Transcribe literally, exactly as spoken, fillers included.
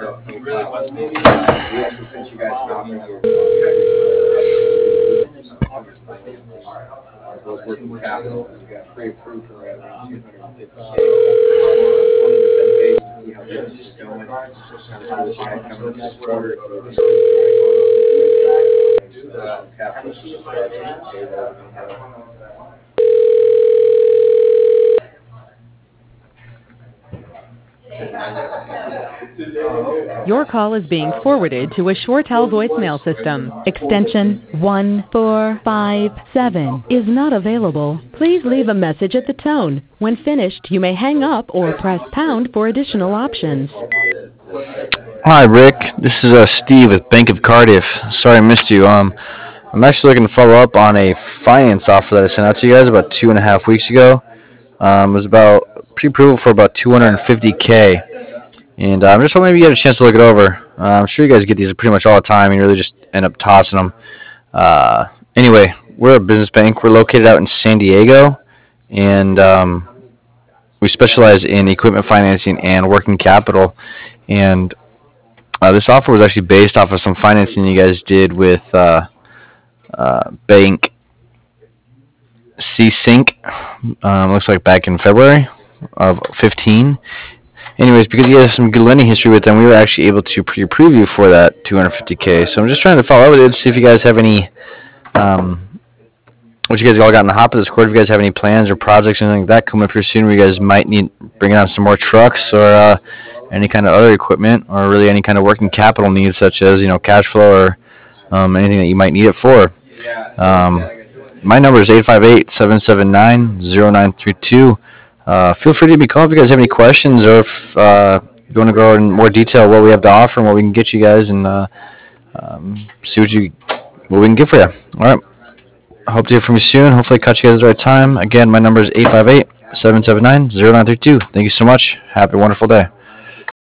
We actually sent you guys an offer here. As well as working capital, we got pre-approved for right around two hundred fifty K. Just wanted to touch base to see how business is going. Kind of see what you had coming up this quarter. Uh, capital for the project, payroll, Your call is being forwarded to a ShoreTel voicemail system. Extension one four five seven is not available. Please leave a message at the tone. When finished, you may hang up or press pound for additional options. Hi, Rick. This is uh, Steve with Bank of Cardiff. Sorry I missed you. Um, I'm actually looking to follow up on a finance offer that I sent out to you guys about two and a half weeks ago. Um, it was about pre-approval for about two hundred fifty K. And uh, I'm just hoping maybe you get a chance to look it over. Uh, I'm sure you guys get these pretty much all the time and you really just end up tossing them. Uh, anyway, we're a business bank. We're located out in San Diego, and um, we specialize in equipment financing and working capital. And uh, this offer was actually based off of some financing you guys did with uh, uh, Bank C-Sync. Um, looks like back in February of fifteen. Anyways, because you have some good lending history with them, we were actually able to pre-approve you for that two hundred fifty K. So I'm just trying to follow up with it to see if you guys have any, um, what you guys all got in the hopper this quarter. If you guys have any plans or projects or anything like that coming up here soon, where you guys might need bringing on some more trucks or uh, any kind of other equipment, or really any kind of working capital needs, such as you know cash flow or um, anything that you might need it for. Um, my number is eight five eight, seven seven nine, zero nine three two. Uh, feel free to give me a call if you guys have any questions, or if uh, you want to go in more detail what we have to offer and what we can get you guys, and uh, um, see what you what we can get for you. All right. I hope to hear from you soon. Hopefully, catch you guys at the right time. Again, my number is eight five eight, seven seven nine, zero nine three two. Thank you so much. Have a wonderful day.